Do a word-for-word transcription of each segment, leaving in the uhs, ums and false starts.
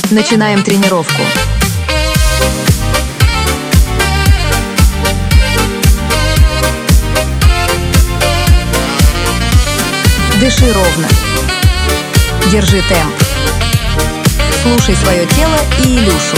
Начинаем тренировку. Дыши ровно. Держи темп. Слушай свое тело и Илюшу.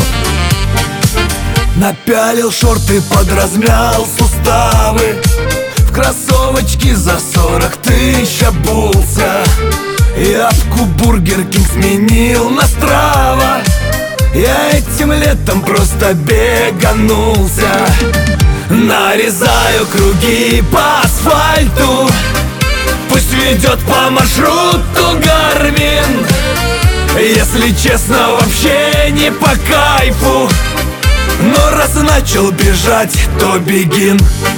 Напялил шорты, подразмял суставы, в кроссовочки за сорок тысяч обулся. Явку Бургер Кинг сменил на Страва. Я этим летом просто беганулся. Нарезаю круги по асфальту, пусть ведет по маршруту Гармин. Если честно, вообще не по кайфу, но раз начал бежать, то бегин.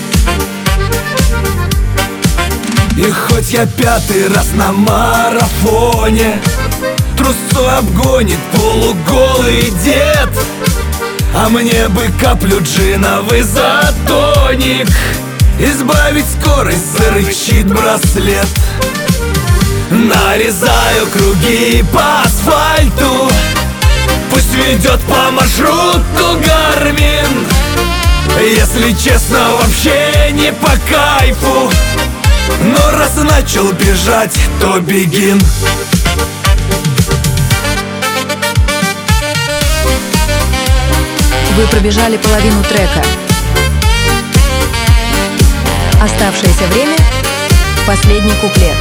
И хоть я пятый раз на марафоне, трусцой обгонит полуголый дед, а мне бы каплю джина в изотоник, избавить скорость, зарычит браслет. Нарезаю круги по асфальту, пусть ведет по маршруту Гармин. Если честно, вообще не по кайфу, но раз начал бежать, то бегин. Вы пробежали половину трека. Оставшееся время – последний куплет.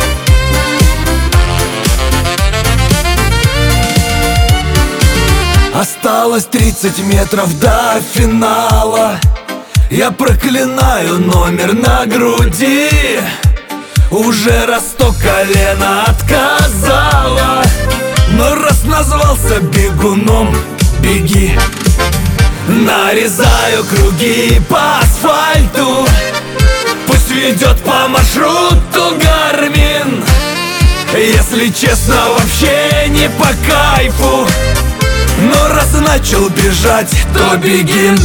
Осталось тридцать метров до финала. Я проклинаю номер на груди. Уже раз сто колено отказало, но раз назвался бегуном, беги. Нарезаю круги по асфальту, пусть ведет по маршруту Гармин. Если честно, вообще не по кайфу, но раз начал бежать, то бегин.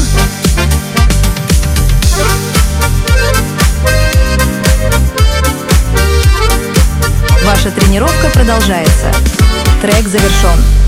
Ваша тренировка продолжается. Трек завершен.